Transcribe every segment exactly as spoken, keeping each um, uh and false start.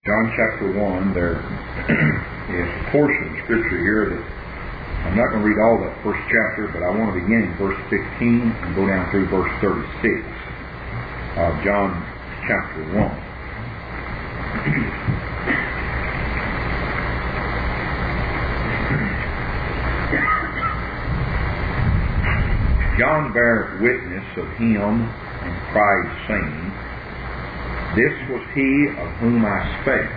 John chapter one, there is a portion of Scripture here that I'm not going to read all that first chapter, but I want to begin in verse fifteen and go down through verse thirty-six of John chapter one. John beareth witness of him and cried, saying, This was he of whom I spake.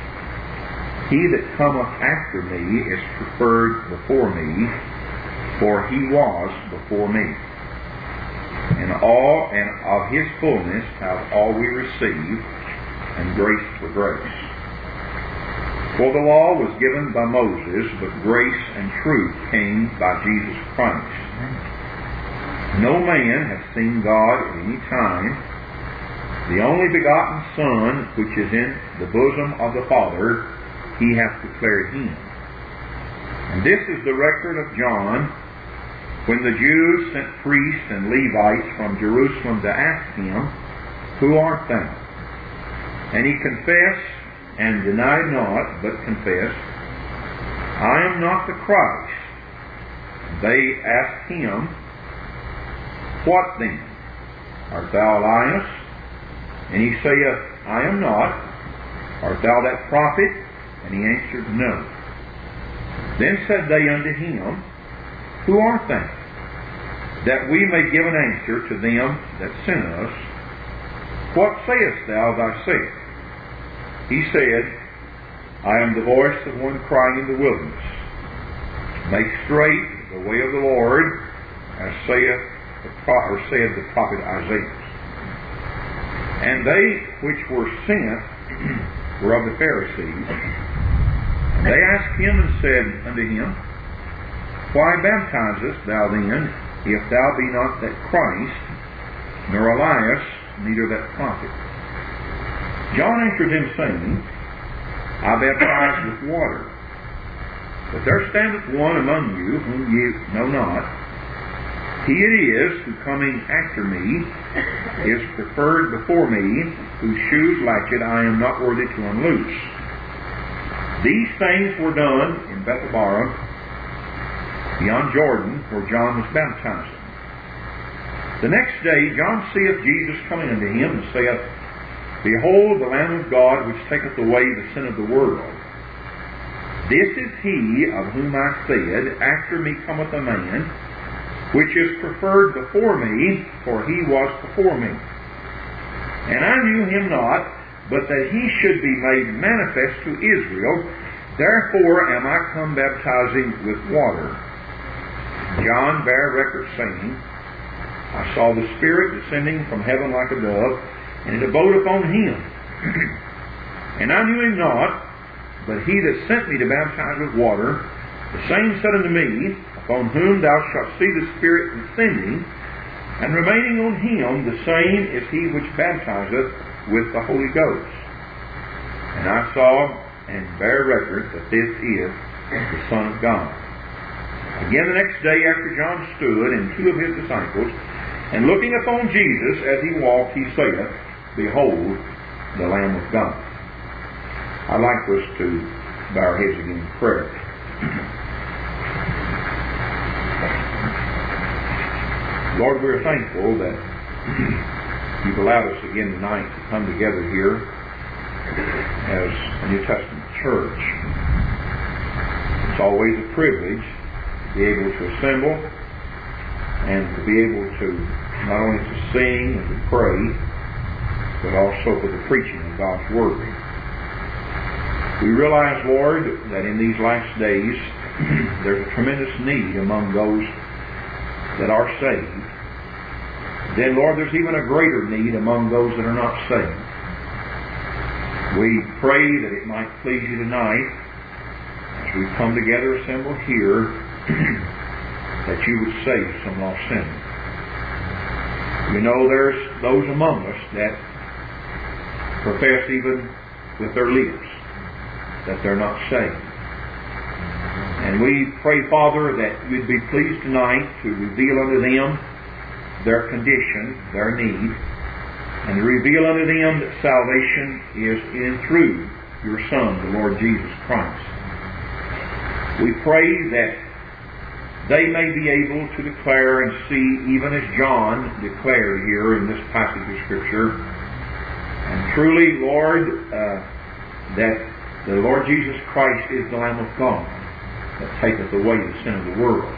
He that cometh after me is preferred before me, for he was before me. And all and of his fullness have all we received, and grace for grace. For the law was given by Moses, but grace and truth came by Jesus Christ. No man hath seen God at any time. The only begotten Son, which is in the bosom of the Father, he hath declared him. And this is the record of John, when the Jews sent priests and Levites from Jerusalem to ask him, Who art thou? And he confessed, and denied not, but confessed, I am not the Christ. They asked him, What then? Art thou Elias? And he saith, I am not. Art thou that prophet? And he answered, No. Then said they unto him, Who art thou? That we may give an answer to them that sent us. What sayest thou thyself? He said, I am the voice of one crying in the wilderness, Make straight the way of the Lord, as saith the, or saith the prophet Isaiah. And they which were sent were of the Pharisees. And they asked him and said unto him, Why baptizest thou then, if thou be not that Christ, nor Elias, neither that prophet? John answered them, saying, I baptize with water. But there standeth one among you whom ye know not. He it is who coming after me is preferred before me, whose shoes latchet I am not worthy to unloose. These things were done in Bethabara, beyond Jordan, where John was baptizing. The next day John seeth Jesus coming unto him, and saith, Behold the Lamb of God, which taketh away the sin of the world. This is he of whom I said, After me cometh a man, which is preferred before me, for he was before me. And I knew him not, but that he should be made manifest to Israel. Therefore am I come baptizing with water. John bare record, saying, I saw the Spirit descending from heaven like a dove, and it abode upon him. And I knew him not, but he that sent me to baptize with water, the same said unto me, Upon whom thou shalt see the Spirit descending, and remaining on him, the same is he which baptizeth with the Holy Ghost. And I saw and bear record that this is the Son of God. Again the next day after John stood, and two of his disciples, and looking upon Jesus as he walked, he saith, Behold, the Lamb of God. I'd like us to bow our heads again in prayer. Lord, we're thankful that you've allowed us again tonight to come together here as a New Testament church. It's always a privilege to be able to assemble and to be able to not only to sing and to pray, but also for the preaching of God's Word. We realize, Lord, that in these last days there's a tremendous need among those that are saved. Then, Lord, there's even a greater need among those that are not saved. We pray that it might please you tonight, as we come together, assembled here, that you would save some lost sinners. We know there's those among us that profess even with their lips that they're not saved. And we pray, Father, that you'd be pleased tonight to reveal unto them their condition, their need, and to reveal unto them that salvation is in through your Son, the Lord Jesus Christ. We pray that they may be able to declare and see, even as John declared here in this passage of Scripture, and truly, Lord, uh, that the Lord Jesus Christ is the Lamb of God that taketh away the sin of the world.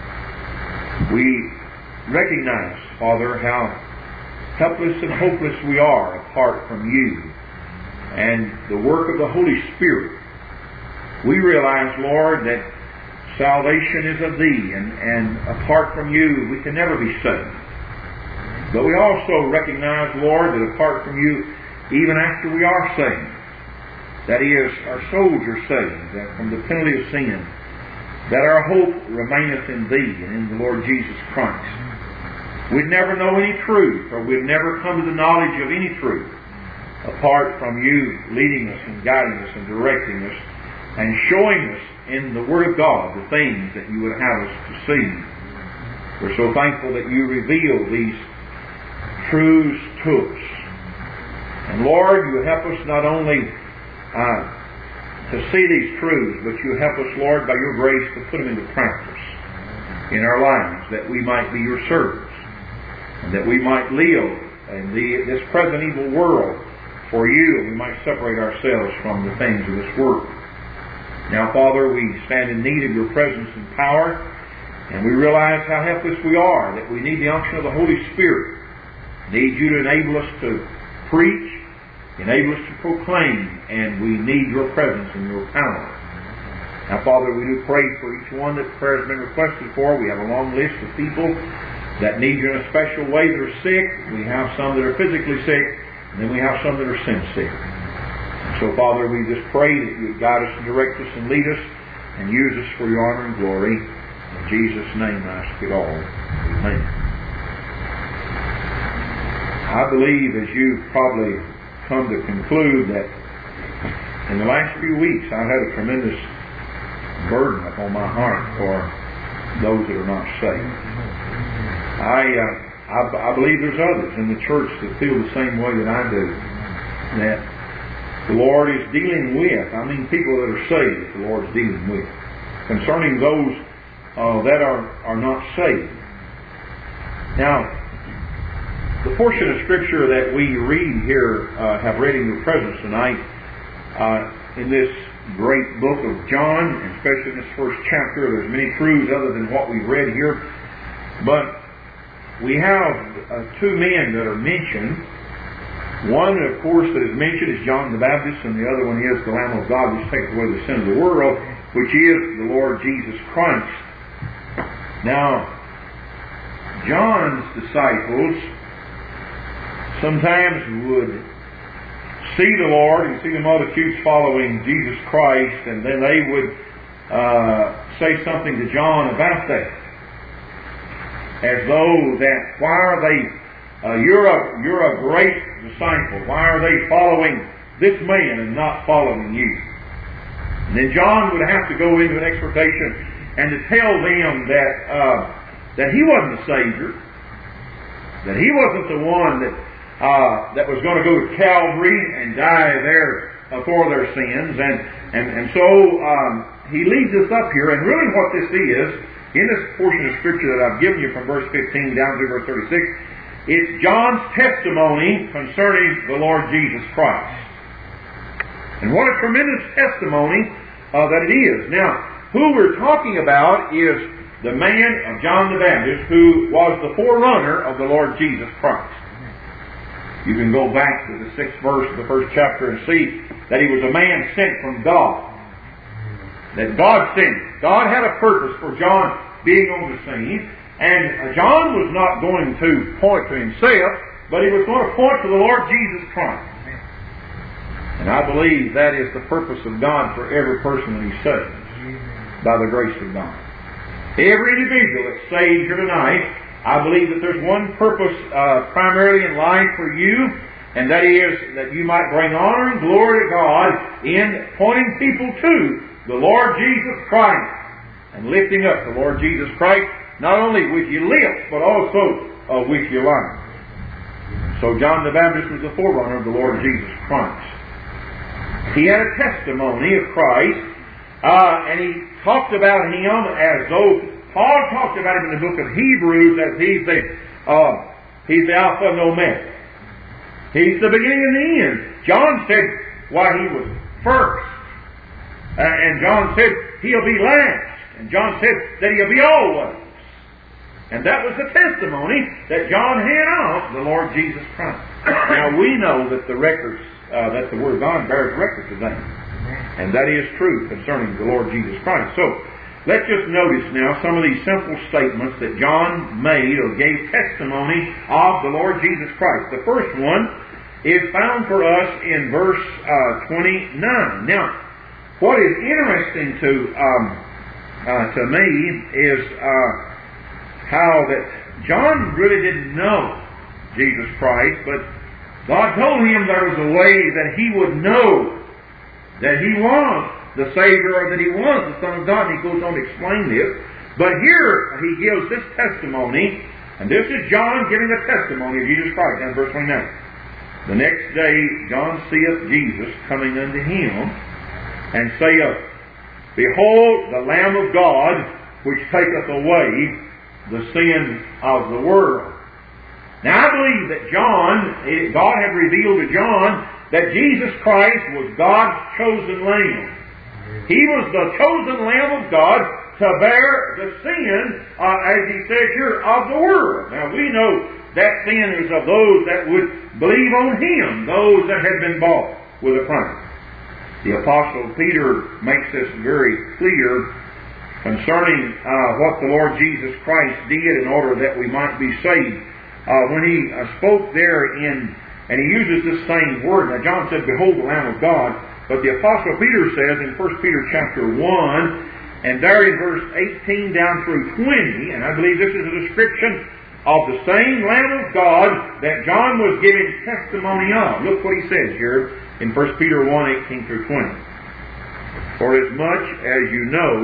We recognize, Father, how helpless and hopeless we are apart from you and the work of the Holy Spirit. We realize, Lord, that salvation is of Thee, and, and apart from you, we can never be saved. But we also recognize, Lord, that apart from you, even after we are saved, that is, our souls are saved, that from the penalty of sin, that our hope remaineth in Thee and in the Lord Jesus Christ. We'd never know any truth, or we'd never come to the knowledge of any truth, apart from you leading us and guiding us and directing us and showing us in the Word of God the things that you would have us to see. We're so thankful that you reveal these truths to us. And Lord, you help us not only uh, to see these truths, but you help us, Lord, by your grace to put them into practice in our lives, that we might be your servants, and that we might live in the, this present evil world for you, and we might separate ourselves from the things of this world. Now, Father, we stand in need of your presence and power, and we realize how helpless we are, that we need the unction of the Holy Spirit. Need you to enable us to preach, enable us to proclaim, and we need your presence and your power. Now, Father, we do pray for each one that prayer has been requested for. We have a long list of people that need you in a special way that are sick. We have some that are physically sick, and then we have some that are sin sick. So, Father, we just pray that you would guide us and direct us and lead us and use us for your honor and glory. In Jesus' name I ask it all. Amen. I believe, as you've probably come to conclude, that in the last few weeks I've had a tremendous burden upon my heart for those that are not saved. I, uh, I, I believe there's others in the church that feel the same way that I do, that the Lord is dealing with, I mean people that are saved that the Lord is dealing with, concerning those uh, that are, are not saved. Now, the portion of Scripture that we read here, uh, have read in your presence tonight, uh, in this great book of John, especially in this first chapter, there's many truths other than what we've read here, but we have uh, two men that are mentioned. One, of course, that is mentioned is John the Baptist, and the other one is the Lamb of God which taketh away the sin of the world, which is the Lord Jesus Christ. Now, John's disciples sometimes would see the Lord and see the multitudes following Jesus Christ, and then they would uh, say something to John about that, as though that, why are they, uh, you're a you're a great disciple, why are they following this man and not following you? And then John would have to go into an exhortation and to tell them that uh, that he wasn't the Savior, that he wasn't the one that Uh, that was going to go to Calvary and die there uh, for their sins. And, and, and so um, he leads us up here, and really what this is, in this portion of Scripture that I've given you from verse fifteen down to verse thirty-six, it's John's testimony concerning the Lord Jesus Christ. And what a tremendous testimony uh, that it is. Now, who we're talking about is the man of John the Baptist, who was the forerunner of the Lord Jesus Christ. You can go back to the sixth verse of the first chapter and see that he was a man sent from God. That God sent him. God had a purpose for John being on the scene, and John was not going to point to himself, but he was going to point to the Lord Jesus Christ. And I believe that is the purpose of God for every person that he saves, by the grace of God. Every individual that's saved here tonight, I believe that there's one purpose uh, primarily in life for you, and that is that you might bring honor and glory to God in pointing people to the Lord Jesus Christ and lifting up the Lord Jesus Christ, not only with your lips, but also uh, with your life. So John the Baptist was the forerunner of the Lord Jesus Christ. He had a testimony of Christ, uh, and he talked about him as though Paul talked about him in the book of Hebrews as he's the uh, he's the Alpha and Omega. He's the beginning and the end. John said, why, he was first. Uh, and John said, he'll be last. And John said that he'll be always. And that was the testimony that John had of the Lord Jesus Christ. Now we know that the records, uh, that the Word of God bears record to them. And that is true concerning the Lord Jesus Christ. So, let's just notice now some of these simple statements that John made or gave testimony of the Lord Jesus Christ. The first one is found for us in verse uh, twenty-nine. Now, what is interesting to um, uh, to me is uh, how that John really didn't know Jesus Christ, but God told him there was a way that he would know that he was the Savior, or that he was the Son of God. And he goes on to explain this. But here he gives this testimony, and this is John giving a testimony of Jesus Christ. Down in verse twenty-nine. The next day John seeth Jesus coming unto him, and saith, Behold the Lamb of God, which taketh away the sin of the world. Now I believe that John, God had revealed to John that Jesus Christ was God's chosen Lamb. He was the chosen Lamb of God to bear the sin, uh, as he says here, of the world. Now we know that sin is of those that would believe on Him, those that had been bought with a price. The Apostle Peter makes this very clear concerning uh, what the Lord Jesus Christ did in order that we might be saved. Uh, when he uh, spoke there in, and he uses this same word. Now John said, Behold the Lamb of God. But the Apostle Peter says in First Peter chapter one, and there in verse eighteen down through twenty, and I believe this is a description of the same Lamb of God that John was giving testimony of. Look what he says here in First Peter one, eighteen through twenty. For as much as you know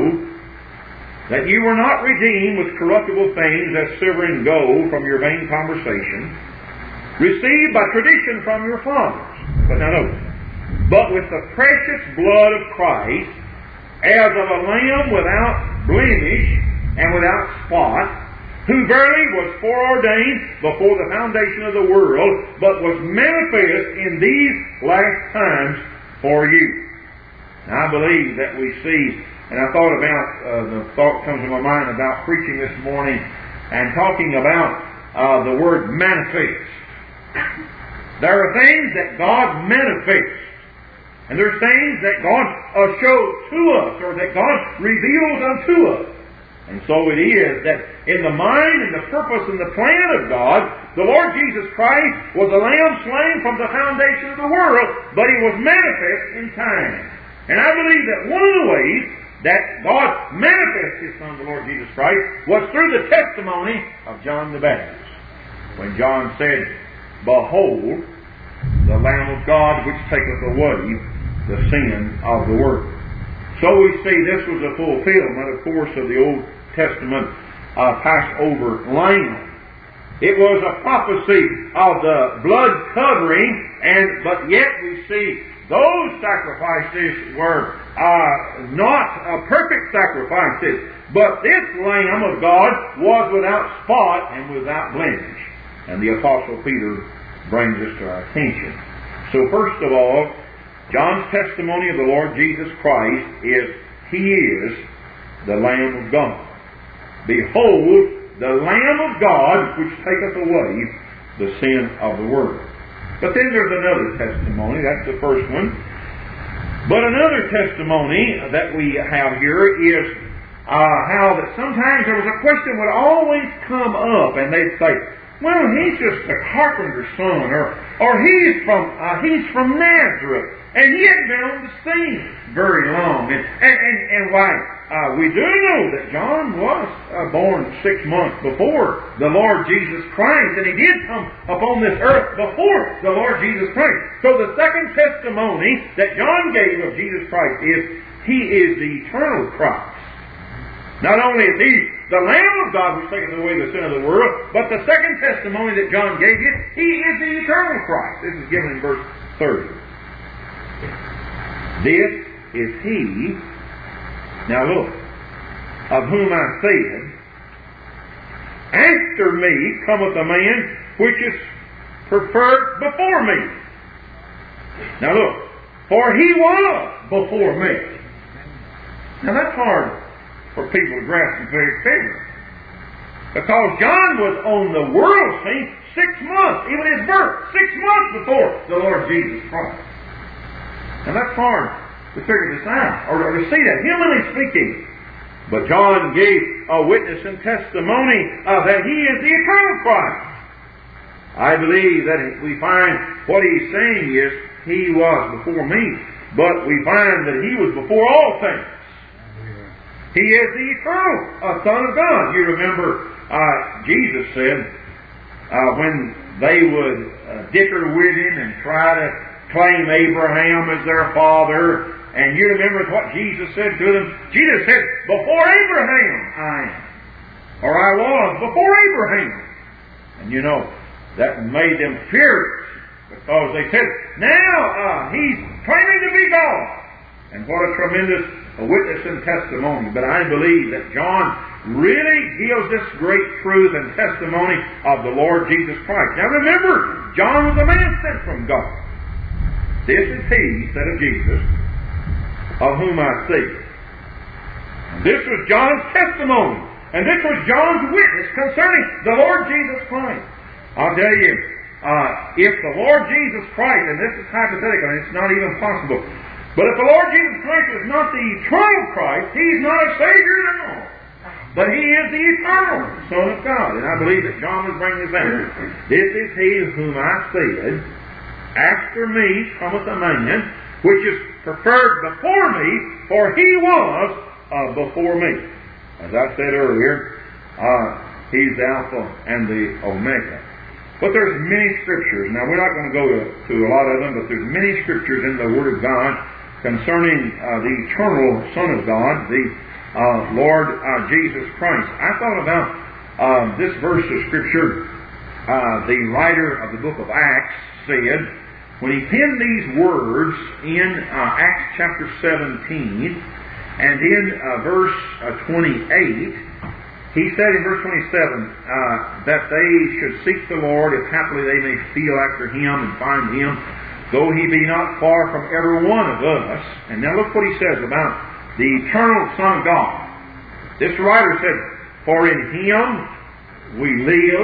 that you were not redeemed with corruptible things as silver and gold from your vain conversation, received by tradition from your fathers. But now notice, but with the precious blood of Christ, as of a lamb without blemish and without spot, who verily was foreordained before the foundation of the world, but was manifest in these last times for you. Now, I believe that we see, and I thought about, uh, the thought comes to my mind about preaching this morning and talking about uh, the word manifest. There are things that God manifests, and there are things that God uh, shows to us, or that God reveals unto us. And so it is that in the mind and the purpose and the plan of God, the Lord Jesus Christ was a lamb slain from the foundation of the world, but He was manifest in time. And I believe that one of the ways that God manifested His Son, the Lord Jesus Christ, was through the testimony of John the Baptist. When John said, Behold, the Lamb of God which taketh away the sin of the world. So we see this was a fulfillment, of course, of the Old Testament uh, Passover lamb. It was a prophecy of the blood covering, and but yet we see those sacrifices were uh, not uh, perfect sacrifices, but this Lamb of God was without spot and without blemish. And the Apostle Peter brings this to our attention. So first of all, John's testimony of the Lord Jesus Christ is, He is the Lamb of God. Behold, the Lamb of God which taketh away the sin of the world. But then there's another testimony. That's the first one. But another testimony that we have here is uh, how that sometimes there was a question would always come up, and they'd say, well, he's just a carpenter's son, or or he's from uh, he's from Nazareth, and he hadn't been on the scene very long. And and and, and why uh, we do know that John was uh, born six months before the Lord Jesus Christ, and he did come upon this earth before the Lord Jesus Christ. So the second testimony that John gave of Jesus Christ is He is the eternal Christ. Not only is He the Lamb of God which taketh away the sin of the world, but the second testimony that John gave you, He is the eternal Christ. This is given in verse thirty. This is he, now look, of whom I said, after me cometh a man which is preferred before me. Now look, for he was before me. Now that's hard for people to grasp and figure. Because John was on the world scene six months, even his birth, six months before the Lord Jesus Christ. Now that's hard to figure this out, or, or to see that, humanly speaking. But John gave a witness and testimony uh, that he is the eternal Christ. I believe that we find what he's saying is, he was before me, but we find that he was before all things. He is the eternal uh, Son of God. You remember uh, Jesus said uh, when they would uh, dicker with him and try to claim Abraham as their father, and you remember what Jesus said to them? Jesus said, before Abraham I am, or I was before Abraham. And you know, that made them furious, because they said, now uh, he's claiming to be God. And what a tremendous witness and testimony. But I believe that John really gives this great truth and testimony of the Lord Jesus Christ. Now remember, John was a man sent from God. This is he, said of Jesus, of whom I see. And this was John's testimony. And this was John's witness concerning the Lord Jesus Christ. I'll tell you, uh, if the Lord Jesus Christ, and this is hypothetical, and it's not even possible, but if the Lord Jesus Christ is not the eternal Christ, He's not a Savior at all. But He is the eternal Son of God. And I believe that John was bringing this out. This is He whom I said, after me cometh a man, which is preferred before me, for He was uh, before me. As I said earlier, uh, He's the Alpha and the Omega. But there's many scriptures. Now we're not going to go to, to a lot of them, but there's many scriptures in the Word of God concerning uh, the eternal Son of God, the uh, Lord uh, Jesus Christ. I thought about uh, this verse of Scripture. Uh, the writer of the book of Acts said, when he penned these words in uh, Acts chapter seventeen, and in uh, verse uh, twenty-eight, he said in verse twenty-seven uh, that they should seek the Lord, if haply they may feel after Him and find Him, though He be not far from every one of us. And now look what he says about the eternal Son of God. This writer said, for in Him we live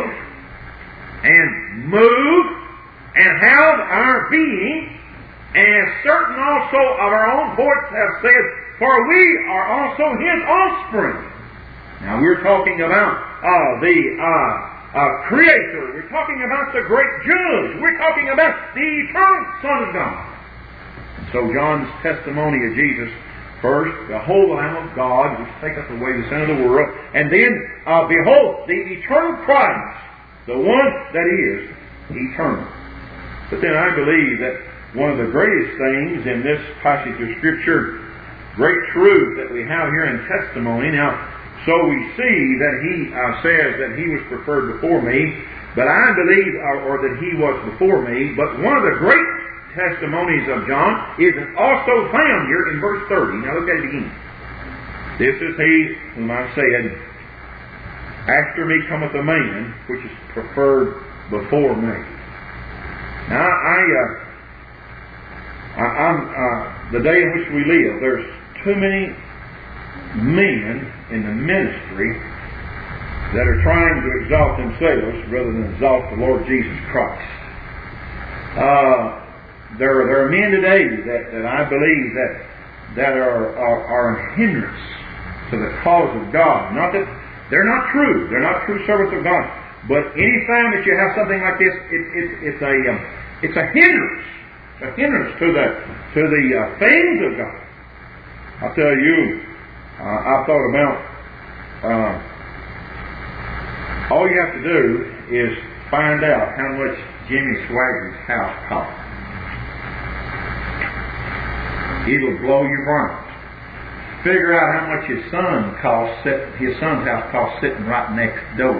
and move and have our being, and as certain also of our own poets have said, for we are also His offspring. Now we're talking about uh, the uh, uh, Creator. We're talking about the great Judge. We're talking about the eternal Son of God. So John's testimony of Jesus first, behold the Lamb of God, which taketh away the sin of the world, and then uh, behold the eternal Christ, the one that is eternal. But then I believe that one of the greatest things in this passage of Scripture, great truth that we have here in testimony. Now, so we see that he uh, says that he was preferred before me, but I believe, or, or that he was before me. But one of the great testimonies of John is also found here in verse thirty. Now look at it again. This is he whom I said, after me cometh a man which is preferred before me. Now I, uh, I I'm uh, the day in which we live, there's too many men in the ministry that are trying to exalt themselves rather than exalt the Lord Jesus Christ. Uh, there, are, there are men today that, that I believe that that are, are are a hindrance to the cause of God. Not that they're not true; they're not true servants of God. But any time that you have something like this, it, it, it's a um, it's a hindrance, a hindrance to the to the uh, things of God. I'll tell you, uh, I thought about uh, all you have to do is find out how much Jimmy Swagger's house cost. It'll blow your brains. Figure out how much his son costs. His son's house costs sitting right next door.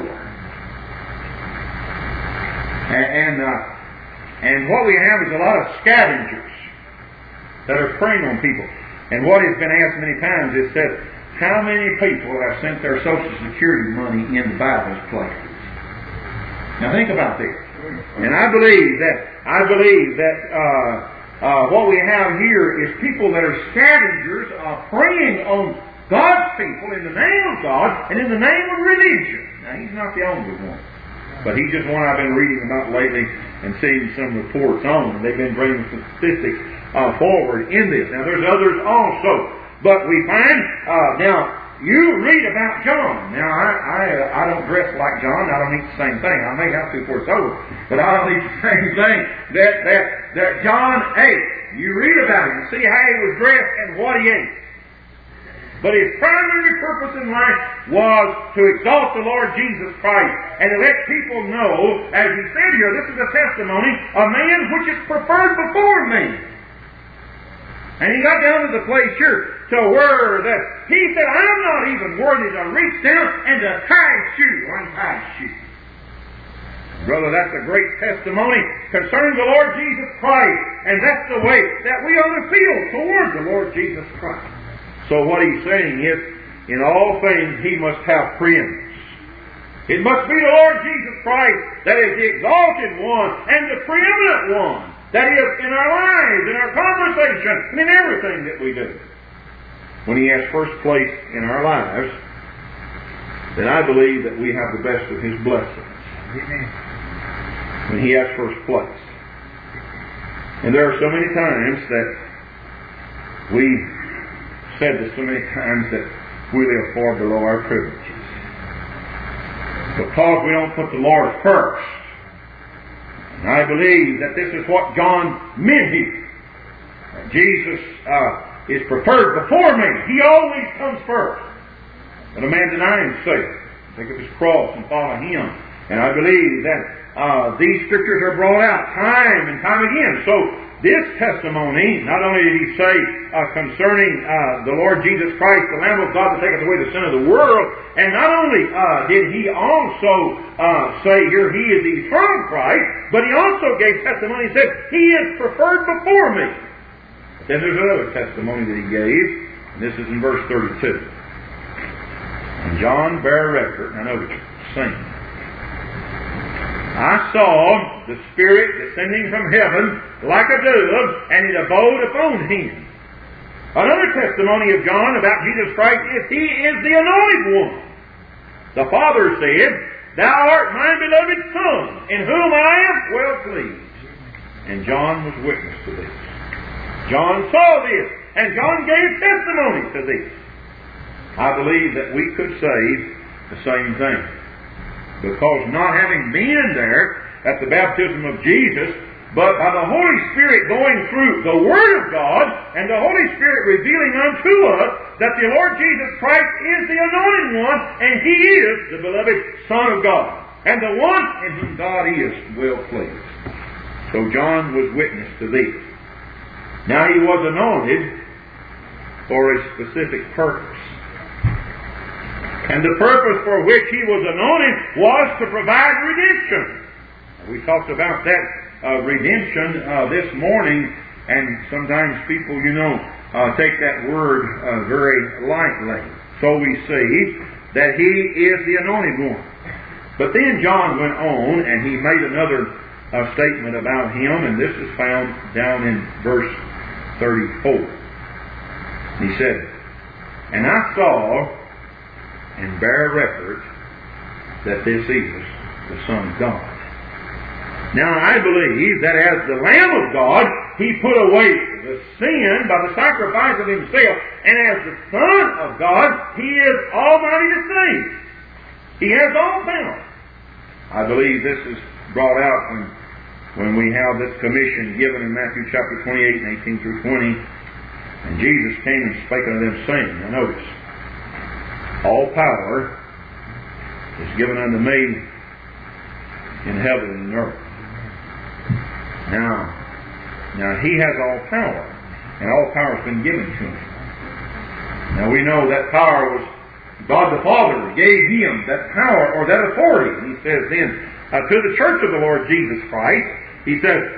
And and, uh, and what we have is a lot of scavengers that are preying on people. And what has been asked many times is said, how many people have sent their Social Security money into Bible's places? Now think about this. And I believe that I believe that uh, uh, what we have here is people that are scavengers uh, preying on God's people in the name of God and in the name of religion. Now he's not the only one, but he's just one I've been reading about lately and seeing some reports on. They've been bringing statistics uh, forward in this. Now there's others also, but we find uh, now. You read about John. Now, I, I I don't dress like John. I don't eat the same thing. I may have to before it's over, but I don't eat the same thing that that that John ate. You read about him and see how he was dressed and what he ate. But his primary purpose in life was to exalt the Lord Jesus Christ and to let people know, as he said here, this is a testimony, a man which is preferred before me. And he got down to the place here to where that he said, I'm not even worthy to reach down and to tie his shoe, untie his shoe. Brother, that's a great testimony concerning the Lord Jesus Christ. And that's the way that we ought to feel toward the Lord Jesus Christ. So what he's saying is, in all things he must have preeminence. It must be the Lord Jesus Christ that is the exalted one and the preeminent one. That is, in our lives, in our conversation, and in everything that we do. When he has first place in our lives, then I believe that we have the best of his blessings. Amen. When he has first place. And there are so many times that we've said this so many times that we live far below our privileges. Because we don't put the Lord first. And I believe that this is what John meant here. Jesus uh, is preferred before me. He always comes first. When a man deny himself, take up his cross and follow him. And I believe that uh, these scriptures are brought out time and time again. So this testimony, not only did he say uh, concerning uh, the Lord Jesus Christ, the Lamb of God that taketh away the sin of the world, and not only uh, did he also uh, say here he is the eternal Christ, but he also gave testimony and said he is preferred before me. But then there's another testimony that he gave, and this is in verse thirty-two. And John bare record, I know it's saying, I saw the Spirit descending from heaven like a dove, and it abode upon him. Another testimony of John about Jesus Christ is he is the anointed one. The Father said, Thou art my beloved Son, in whom I am well pleased. And John was witness to this. John saw this, and John gave testimony to this. I believe that we could say the same thing. Because not having been there at the baptism of Jesus, but by the Holy Spirit going through the Word of God and the Holy Spirit revealing unto us that the Lord Jesus Christ is the anointed one and He is the beloved Son of God and the one in whom God is well pleased. So John was witness to this. Now he was anointed for a specific purpose. And the purpose for which he was anointed was to provide redemption. We talked about that uh, redemption uh, this morning, and sometimes people, you know, uh, take that word uh, very lightly. So we see that he is the anointed one. But then John went on, and he made another uh, statement about him, and this is found down in verse thirty-four. He said, And I saw and bear record that this is the Son of God. Now I believe that as the Lamb of God, He put away the sin by the sacrifice of Himself, and as the Son of God, He is almighty to save. He has all power. I believe this is brought out when, when we have this commission given in Matthew chapter twenty-eight and eighteen through twenty, and Jesus came and spake unto them, saying, now notice, all power is given unto me in heaven and earth. Now, now He has all power, and all power has been given to Him. Now we know that power was God the Father gave Him that power or that authority. He says then uh, to the church of the Lord Jesus Christ, He says,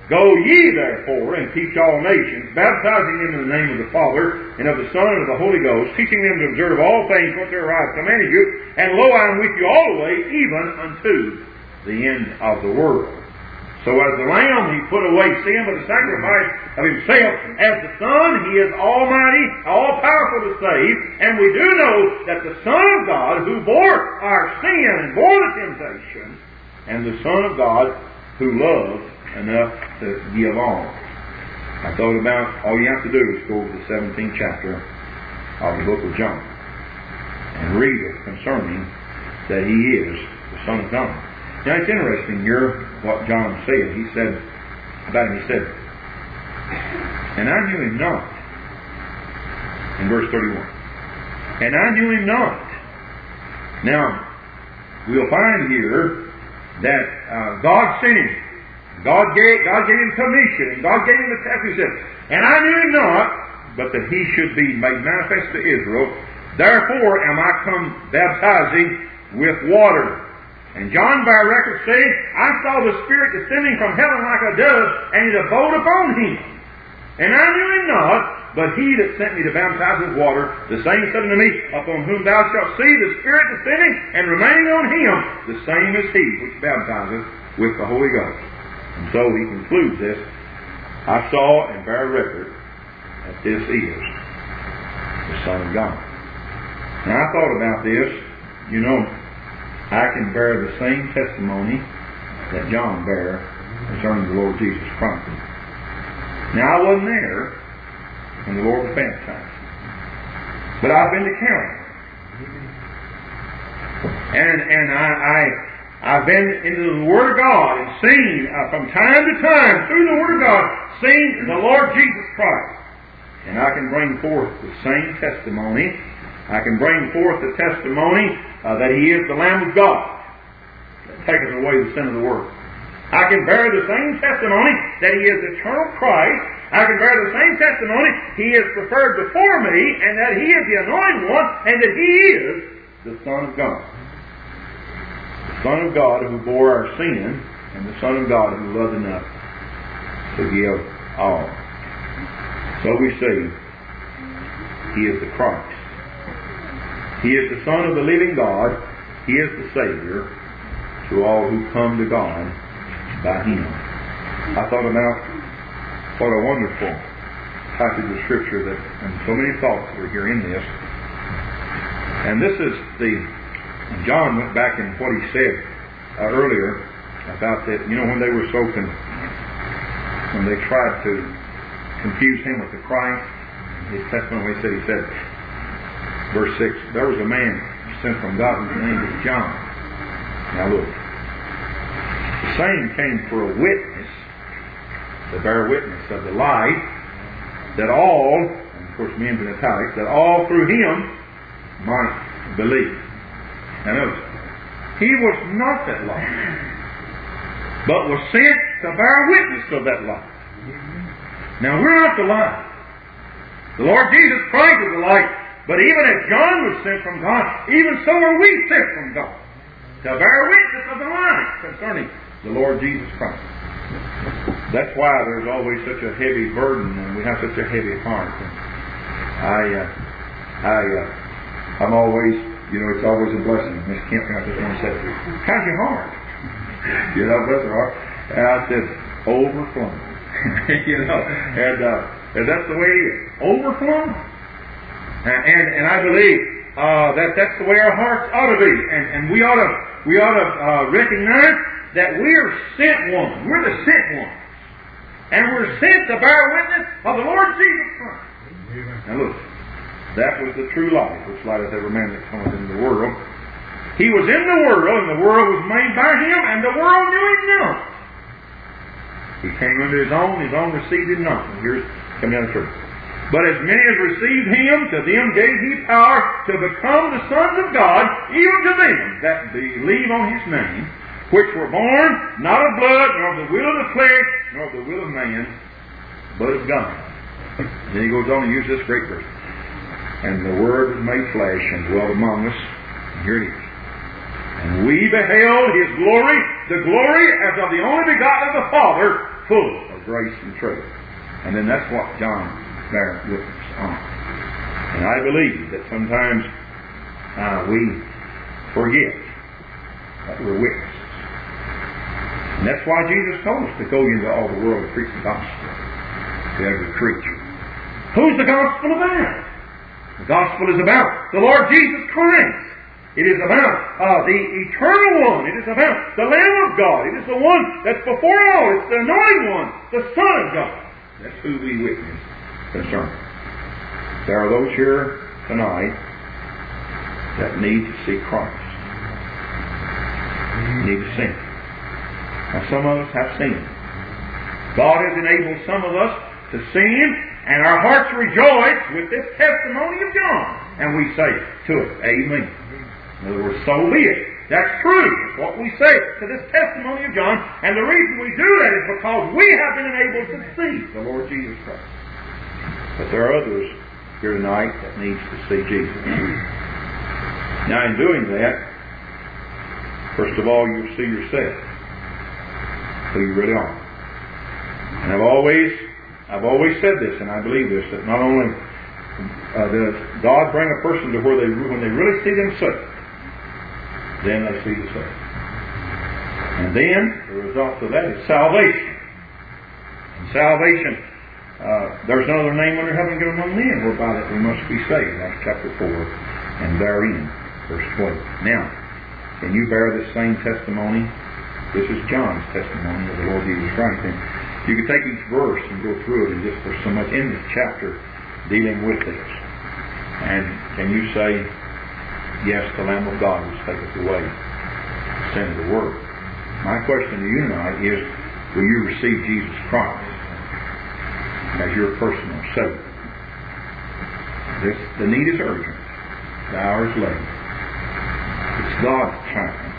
Go ye therefore and teach all nations, baptizing them in the name of the Father, and of the Son, and of the Holy Ghost, teaching them to observe all things whatsoever I have commanded you, and lo, I am with you all the way, even unto the end of the world. So as the Lamb, He put away sin by the sacrifice of Himself. As the Son, He is almighty, all-powerful to save, and we do know that the Son of God, who bore our sin and bore the temptation, and the Son of God, who loved enough to give all. I thought about, all you have to do is go to the seventeenth chapter of the book of John and read it concerning that He is the Son of God. Now it's interesting here what John said. He said about Him, he said, and I knew Him not, in verse thirty-one. And I knew Him not. Now, we'll find here that uh, God sent Him. God gave, God gave Him commission, and God gave Him the task. He said, and I knew Him not, but that He should be made manifest to Israel. Therefore am I come baptizing with water. And John bare record saying, I saw the Spirit descending from heaven like a dove, and it abode upon Him. And I knew Him not, but He that sent me to baptize with water, the same said unto me, upon whom thou shalt see the Spirit descending and remaining on Him, the same is He which baptizeth with the Holy Ghost. And so he concludes this, I saw and bear record that this is the Son of God. Now I thought about this, you know, I can bear the same testimony that John bare concerning the Lord Jesus Christ. Now I wasn't there when the Lord was baptized, but I've been to Cairo. And, and I... I I've been into the Word of God and seen uh, from time to time through the Word of God, seen the Lord Jesus Christ. And I can bring forth the same testimony. I can bring forth the testimony uh, that He is the Lamb of God that taketh away the sin of the world. I can bear the same testimony that He is eternal Christ. I can bear the same testimony He is preferred before me, and that He is the anointed one, and that He is the Son of God. The Son of God who bore our sin, and the Son of God who loved enough to give all. So we see He is the Christ. He is the Son of the living God. He is the Savior to all who come to God by Him. I thought about what a wonderful passage of Scripture that, and so many thoughts were here in this. And this is the John went back in what he said uh, earlier about that, you know, when they were so con- when they tried to confuse Him with the Christ, his testimony said, he said, verse six, there was a man sent from God whose name was John. Now look, the same came for a witness, to bear witness of the light, that all, and of course men's in italics, that all through Him might believe. Now notice, He was not that light, but was sent to bear witness of that light. Now we're not the light. The Lord Jesus Christ is the light, but even as John was sent from God, even so are we sent from God, to bear witness of the light concerning the Lord Jesus Christ. That's why there's always such a heavy burden, and we have such a heavy heart. And I, uh, I, uh, I'm always... You know, it's always a blessing. Miss Kemp, I just want to say, how's your heart? You know, bless her heart. And I said, overflowing. you know, and, uh, and that's the way it is. Overflowing. And, and, and I believe uh, that that's the way our hearts ought to be. And, and we ought to, we ought to uh, recognize that we are sent ones. We're the sent ones. And we're sent to bear witness of the Lord Jesus Christ. Now look. That was the true light, which lighteth every man that cometh into the world. He was in the world, and the world was made by Him, and the world knew Him not. He came unto His own, His own received Him not. And here's coming down the truth. But as many as received Him, to them gave He power to become the sons of God, even to them that believe on His name, which were born not of blood, nor of the will of the flesh, nor of the will of man, but of God. And then he goes on to use this great verse. And the Word was made flesh and dwelt among us. And here it is. And we beheld His glory, the glory as of the only begotten of the Father, full of grace and truth. And then that's what John bears witness on. And I believe that sometimes uh, we forget that we're witnesses. And that's why Jesus told us to go into all the world and preach the gospel to every creature. Who's the gospel about? The gospel is about the Lord Jesus Christ. It is about uh, the eternal one. It is about the Lamb of God. It is the one that's before all. It's the anointed one, the Son of God. That's who we witness concerning. There are those here tonight that need to see Christ. Need to see Him. Now, some of us have seen Him. God has enabled some of us to see Him, and our hearts rejoice with this testimony of John. And we say to it, Amen. In other words, so be it. That's true. It's what we say to this testimony of John. And the reason we do that is because we have been enabled to see the Lord Jesus Christ. But there are others here tonight that needs to see Jesus. Now, in doing that, first of all, you'll see yourself, who you really are. And I've always, I've always said this, and I believe this, that not only uh, does God bring a person to where they, when they really see themselves, then they see the Savior. And then the result of that is salvation. And salvation, uh, there's no other name under heaven given among men whereby that we must be saved. Acts chapter four, and therein, verse twelve. Now, can you bear this same testimony? This is John's testimony of the Lord Jesus Christ. And you can take each verse and go through it, and just there's so much in this chapter dealing with this. And can you say, yes, the Lamb of God which taketh away the sin of the world? My question to you tonight is, will you receive Jesus Christ as your personal Savior? This, the need is urgent. The hour is late. It's God's time